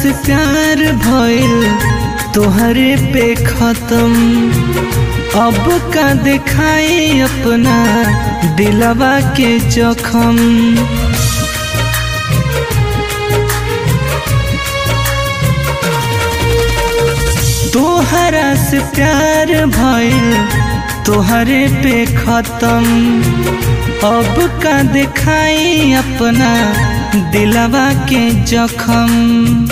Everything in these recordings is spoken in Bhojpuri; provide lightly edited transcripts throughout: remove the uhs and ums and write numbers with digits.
से प्यार भइल तोहरे पे खत्म, अब का दिखाई अपना दिलवा के जख्म। तोहरा से प्यार भइल तोहरे पे खत्म, अब का दिखाई अपना दिलवा के जख्म।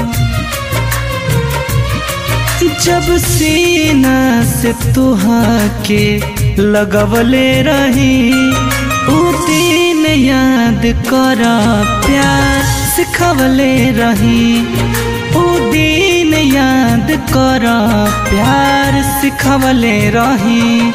जब सीना से तुहा के लगवले रही, उ दिन याद कर प्यार सिखवले रही, उ दिन याद कर प्यार सिखवले रही।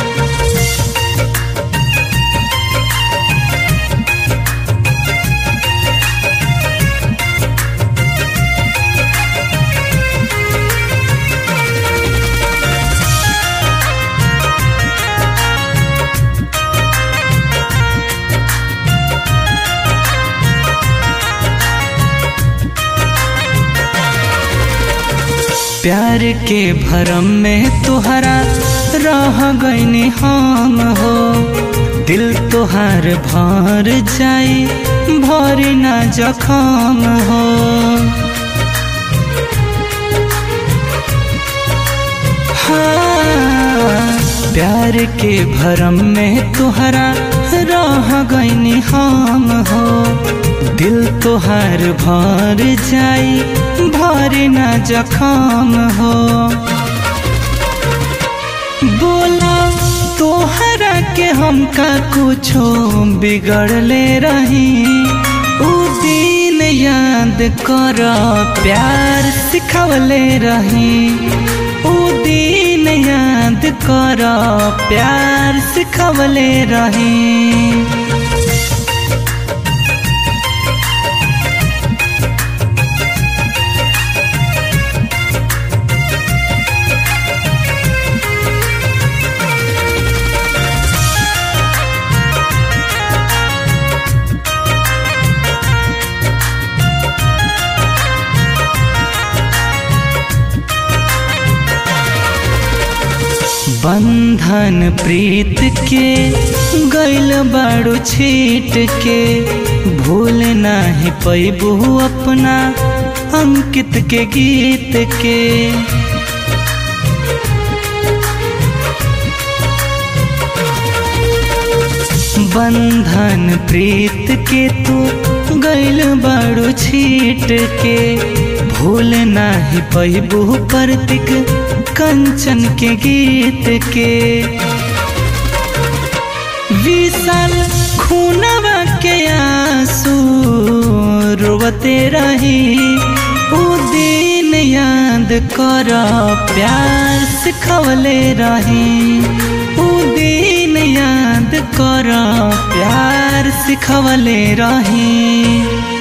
प्यार के भरम में तोहरा रह गईनी हम हो, दिल तोहार भर जाई भरी ना जखम हो। हाँ, प्यार के भरम में तोहरा रह गईनी हम हो, दिल तोहार भर जाई भरी ना जखम हो। बोला तोहरा के हमका कुछो बिगड़ले रही, उ दिन याद कर प्यार सिखवले रही, उ दिन याद कर प्यार सिखवले रही। बंधन प्रीत के गइल बाड़ू छीट के, भूल नाही पैबू अपना अंकित के गीत के। बंधन प्रीत के तू गइल बाड़ू छीट के, भूल नाही पैबू प्रतीक कंचन के गीत के। विशाल खूनवा के आंसू रोवते रही, उ दिन याद कर प्यार सिखवले रही, उ दिन याद कर प्यार सिखवले रही।